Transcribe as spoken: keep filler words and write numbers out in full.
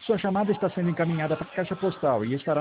Sua chamada está sendo encaminhada para a caixa postal e estará